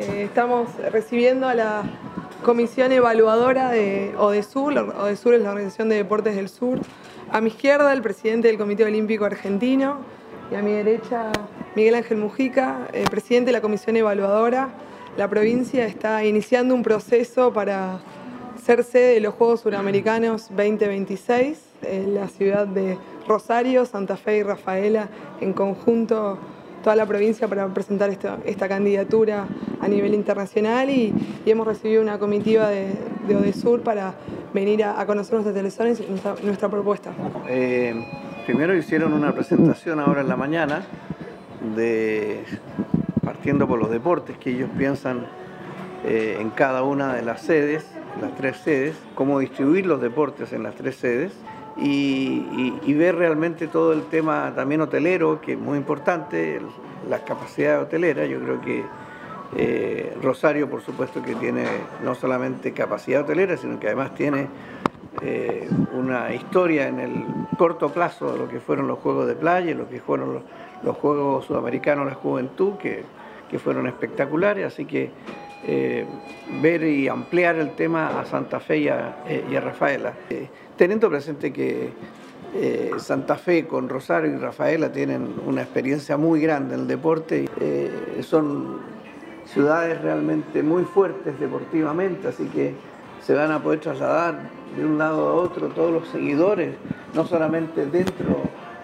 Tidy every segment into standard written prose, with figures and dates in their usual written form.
Estamos recibiendo a la comisión evaluadora de ODESUR. ODESUR es la Organización de Deportes del Sur. A mi izquierda, el presidente del Comité Olímpico Argentino, y a mi derecha, Miguel Ángel Mujica, presidente de la comisión evaluadora. La provincia está iniciando un proceso para ser sede de los Juegos Suramericanos 2026 en la ciudad de Rosario, Santa Fe y Rafaela, en conjunto toda la provincia, para presentar esta candidatura a nivel internacional, y hemos recibido una comitiva de ODESUR para venir a conocer nuestras televisiones y nuestra propuesta. Primero hicieron una presentación ahora en la mañana, partiendo por los deportes que ellos piensan en cada una de las sedes, las tres sedes, cómo distribuir los deportes en las tres sedes, y ver realmente todo el tema también hotelero, que es muy importante, las capacidades hoteleras. Yo creo que Rosario, por supuesto, que tiene no solamente capacidad hotelera, sino que además tiene una historia en el corto plazo de lo que fueron los Juegos de Playa, lo que fueron los Juegos Sudamericanos de la Juventud, que fueron espectaculares. Así que ver y ampliar el tema a Santa Fe y a Rafaela. Teniendo presente que Santa Fe con Rosario y Rafaela tienen una experiencia muy grande en el deporte, son ciudades realmente muy fuertes deportivamente, así que se van a poder trasladar de un lado a otro todos los seguidores, no solamente dentro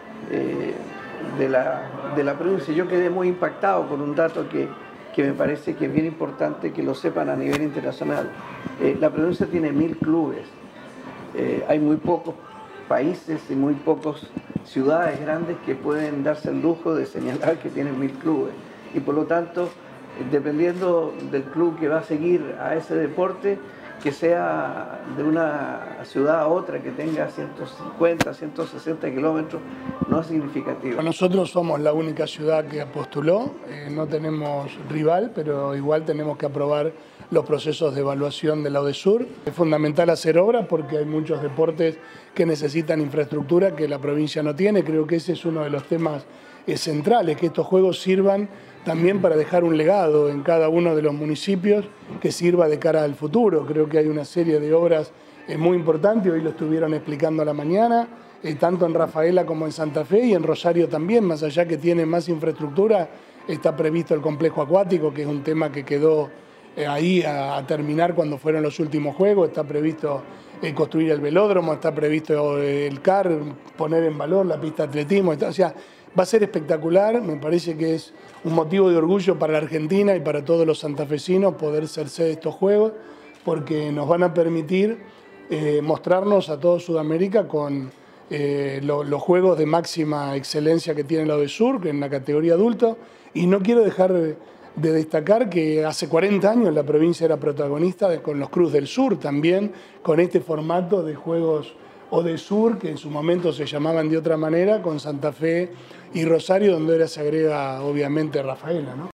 de la provincia. Yo quedé muy impactado con un dato que me parece que es bien importante que lo sepan a nivel internacional. La provincia tiene 1000 clubes. Hay muy pocos países y muy pocas ciudades grandes que pueden darse el lujo de señalar que tienen 1000 clubes. Y por lo tanto, dependiendo del club que va a seguir a ese deporte, que sea de una ciudad a otra que tenga 150, 160 kilómetros, no es significativo. Nosotros somos la única ciudad que postuló, no tenemos rival, pero igual tenemos que aprobar los procesos de evaluación de la ODESUR. Es fundamental hacer obras porque hay muchos deportes que necesitan infraestructura que la provincia no tiene. Creo que ese es uno de los temas centrales, que estos juegos sirvan también para dejar un legado en cada uno de los municipios que sirva de cara al futuro. Creo que hay una serie de obras muy importantes, hoy lo estuvieron explicando a la mañana, tanto en Rafaela como en Santa Fe, y en Rosario también, más allá que tiene más infraestructura, está previsto el complejo acuático, que es un tema que quedó ahí a terminar cuando fueron los últimos juegos. Está previsto construir el velódromo, está previsto el CAR, poner en valor la pista de atletismo, o sea, va a ser espectacular. Me parece que es un motivo de orgullo para la Argentina y para todos los santafesinos poder ser sede de estos Juegos, porque nos van a permitir mostrarnos a todo Sudamérica con los Juegos de máxima excelencia que tiene la ODESUR, que en la categoría adulto. Y no quiero dejar de destacar que hace 40 años la provincia era protagonista con los Cruz del Sur también, con este formato de Juegos ODESUR, que en su momento se llamaban de otra manera, con Santa Fe y Rosario, donde ahora se agrega obviamente Rafaela, ¿no?